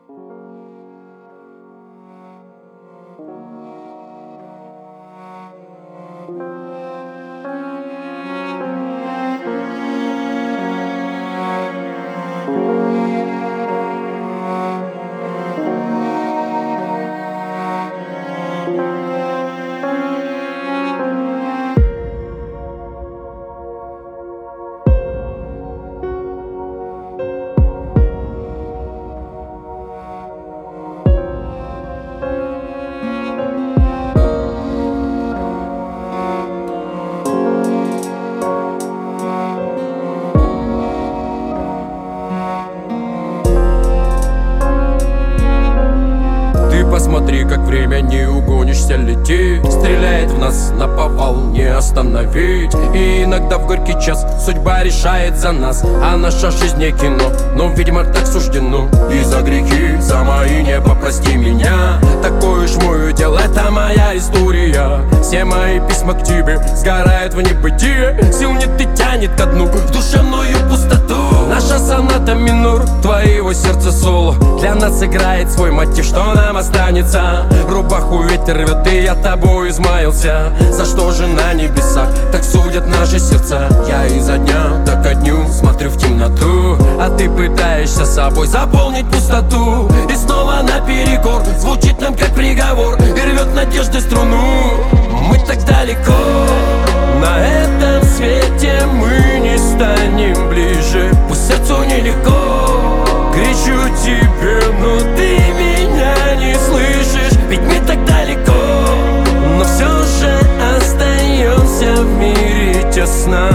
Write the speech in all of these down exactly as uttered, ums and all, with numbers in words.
Посмотри, как время, не угонишься, летит. Стреляет в нас наповал, не остановить. И иногда в горький час судьба решает за нас. А наша жизнь не кино, но, видимо, так суждено. И за грехи, за мои небо, прости меня. Такой уж мой удел, это моя история. Все мои письма к тебе сгорают в небытие. Сил нет и тянет ко дну в душевную пустоту. Наша соната минор, твоего сердца соло. Для нас играет свой мотив, что нам останется. Рубаху ветер рвет, и я тобой измаялся. За что же на небесах так судят наши сердца? Я изо дня до ко дню смотрю в темноту, а ты пытаешься собой заполнить пустоту. И снова наперекор звучит нам как приговор и рвет надежды струну. Мы так далеко, на этом свете мы не станем ближе. Пусть сердцу нелегко, кричу тебе, но ты меня не слышишь. Ведь мы так далеко, но все же остаемся в мире тесно.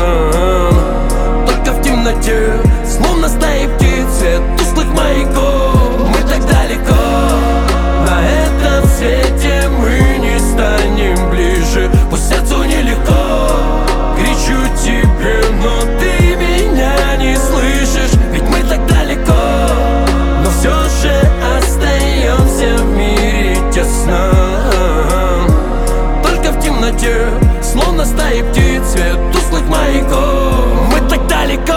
Только в темноте, словно стаи птиц, свет тусклых маяков. Мы так далеко, на этом свете мы не станем ближе. Пусть сердцу нелегко, кричу тебе, но ты меня не слышишь. Ведь мы так далеко, но все же остаемся в мире тесно. Только в темноте, словно стаи птиц, свет тусклых маяков. Мы так далеко.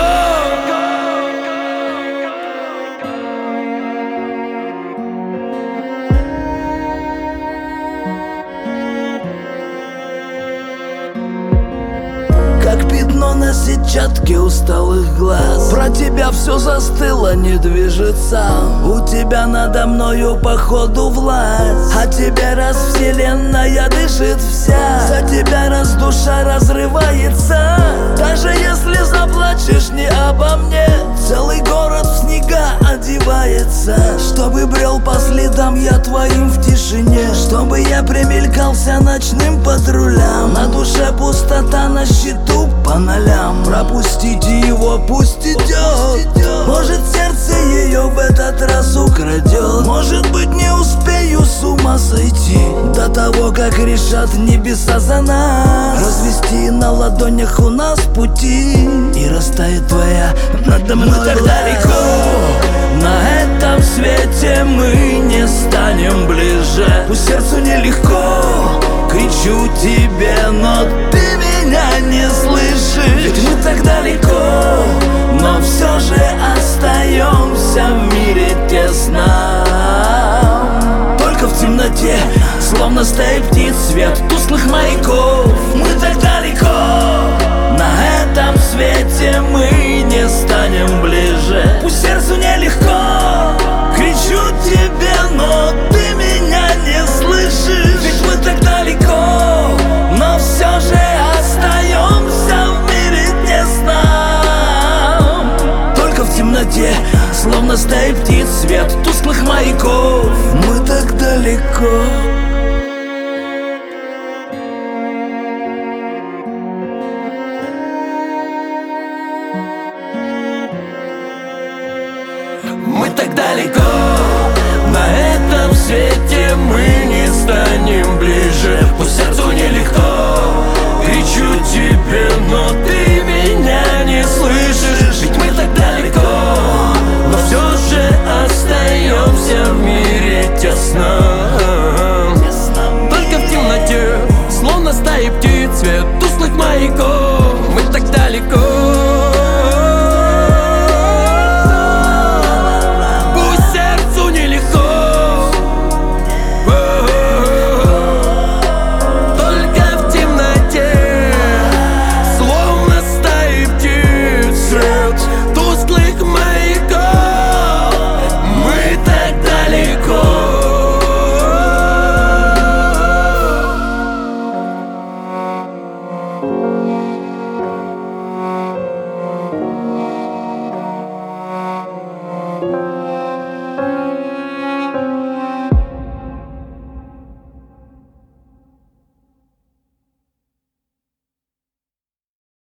Как пятно на сетчатке усталых глаз, про тебя все застыло, не движется. У тебя надо мною походу власть, а тебе раз вселенная дышит вся. За тебя раз душа разрывается. Даже если заплачешь не обо мне, целый город в снега одевается. Чтобы брел по следам я твоим в тишине, чтобы я примелькался ночным патрулям. На душе пустота, на счету по нолям. Пропустите его, пусть идет. Может, сердце ее в этот раз украдет. Может быть, не успею с ума сойти до того, как решат небеса за нас. Развести на ладонях у нас пути, и растает твоя надо мной. Мы так далеко, на этом свете мы не станем ближе. Пусть сердцу нелегко, кричу тебе, но ты меня не слышишь. Ведь мы так далеко, но все же остаемся в мире тесно. Только в темноте, словно стаи птиц, свет тусклых маяков. Мы так далеко, на этом свете мы не станем ближе. Пусть сердцу нелегко, кричу тебе, но ты меня не слышишь. Ведь мы так далеко, но все же остаемся в мире тесно. Только в темноте, словно стаи птиц, свет тусклых маяков. Мы так далеко. Мы так далеко, на этом свете мы не станем ближе. Пусть сердцу нелегко, кричу тебе, но ты меня не слышишь. Ведь мы так далеко, но все же остаемся в мире тесно. Только в темноте, словно стаи птиц, свет тусклых маяков. Мы так далеко. Пусть сердцу Эй.